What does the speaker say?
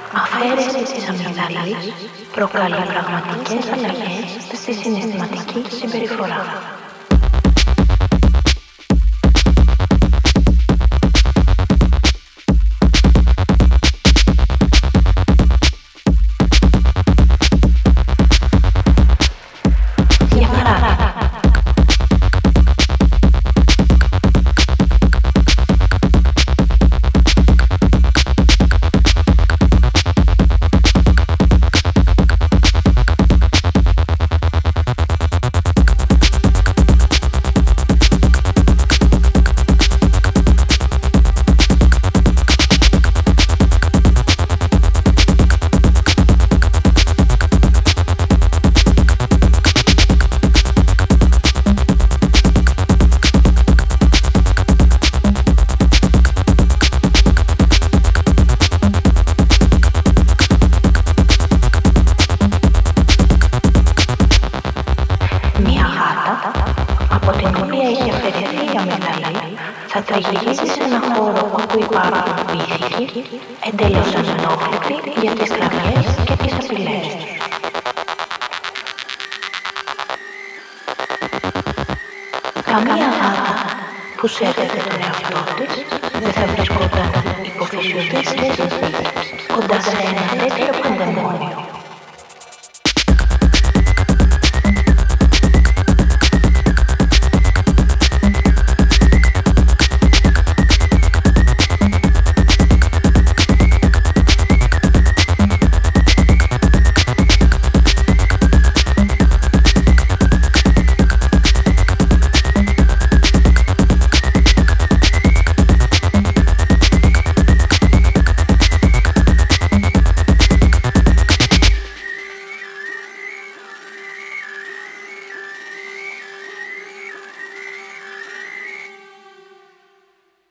Αφαίρεση της αμυγδαλής προκαλεί πραγματικές αλλαγές στη συναισθηματική συμπεριφορά. Από την οποία έχει αφαιρεθεί η αμυγδαλή, θα τριγυρίζει σε ένα χώρο όπου υπάρχουν πίθηκοι, εντελώς ανενόχλητοι για τις κραυγές και τις απειλές τους. Καμία γάτα που σέβεται τον εαυτό της δεν θα βρισκόταν υπό φυσιολογικές συνθήκες κοντά σε ένα τέτοιο πανδαιμόνιο.